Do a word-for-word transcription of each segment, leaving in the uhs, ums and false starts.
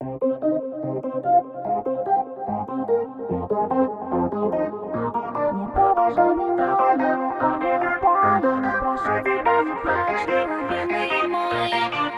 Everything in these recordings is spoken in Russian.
Не провожай меня, я улетаю. Прошу тебя, не плачь, любимый мой.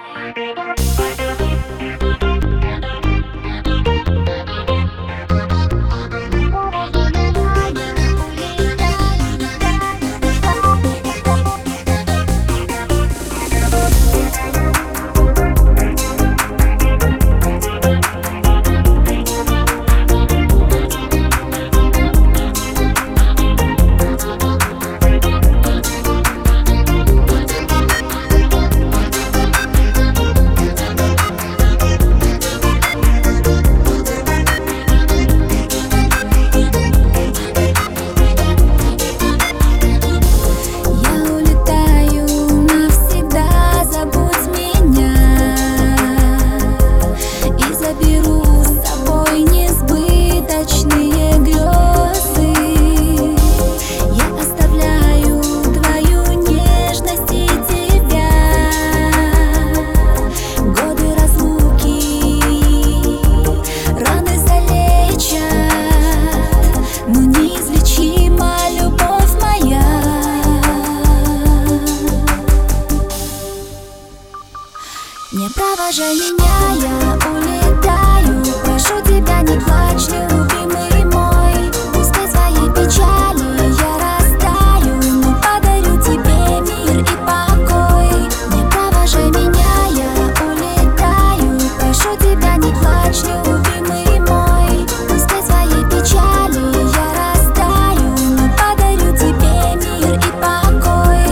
Не провожай меня, я улетаю. Прошу тебя, не плачь, любимый мой. Пускай своей печали я растаю, но подарю тебе мир и покой. Не провожай меня, я улетаю. Прошу тебя, не плачь, любимый мой. Пускай своей печали я растаю, но подарю тебе мир и покой.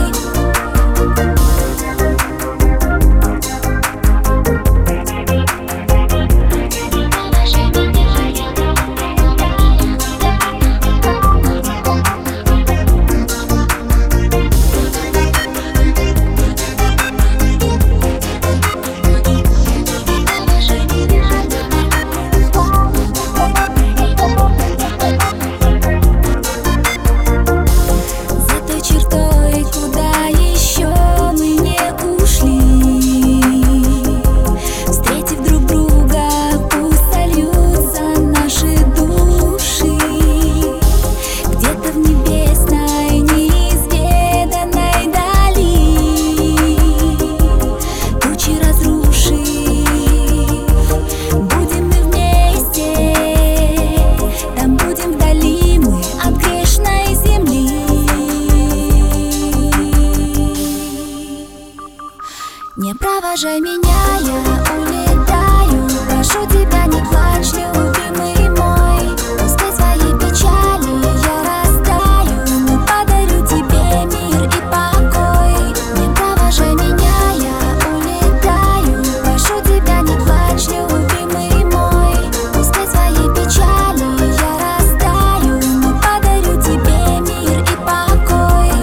Не провожай меня, я улетаю. Прошу тебя, не плачь, любимый мой. Пускай своей печали я растаю, но подарю тебе мир и покой. Не провожай меня, я улетаю. Прошу тебя, не плачь, любимый мой. Пускай своей печали я растаю, но подарю тебе мир и покой.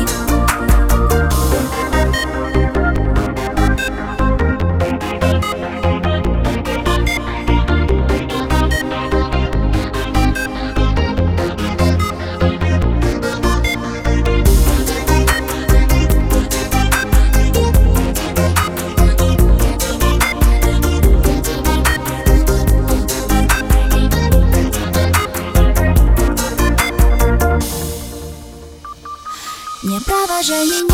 Не провожай меня.